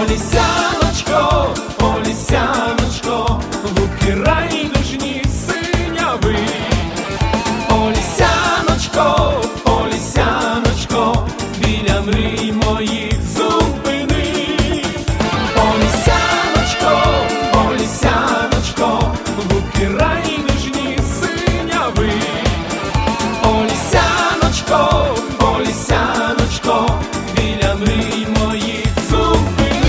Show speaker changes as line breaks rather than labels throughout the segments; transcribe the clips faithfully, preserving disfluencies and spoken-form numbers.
Полісяночко, полісяночко, луки райдужні синяви. Полісяночко, полісяночко, біля мрій моїх зупини. Полісяночко, полісяночко, луки райдужні синяви. Полісяночко, полісяночко, біля мрій моїх зупини.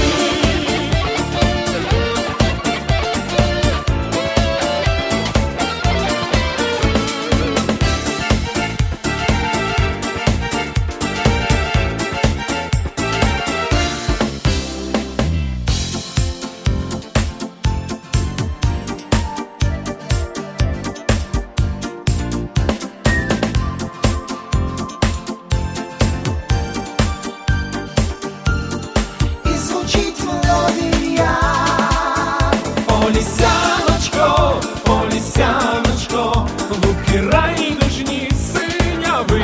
Полісяночко, полісяночко, луки райдужні синяви.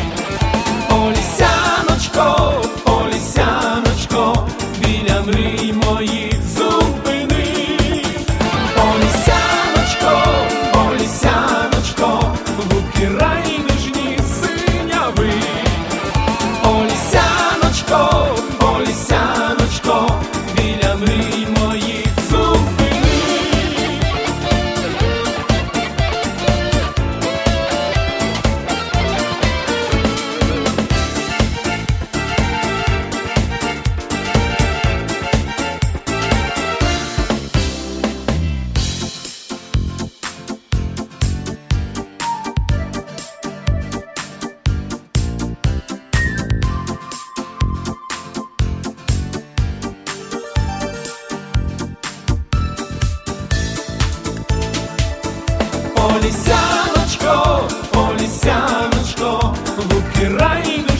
Полісяночко, полісяночко, біля мрій моїх зупини. Полісяночко, полісяночко, луки райдужні синяви. Полісяночко, полісяночко, біля мрій моїх зупини. Полісяночко, полісяночко, луки райдужні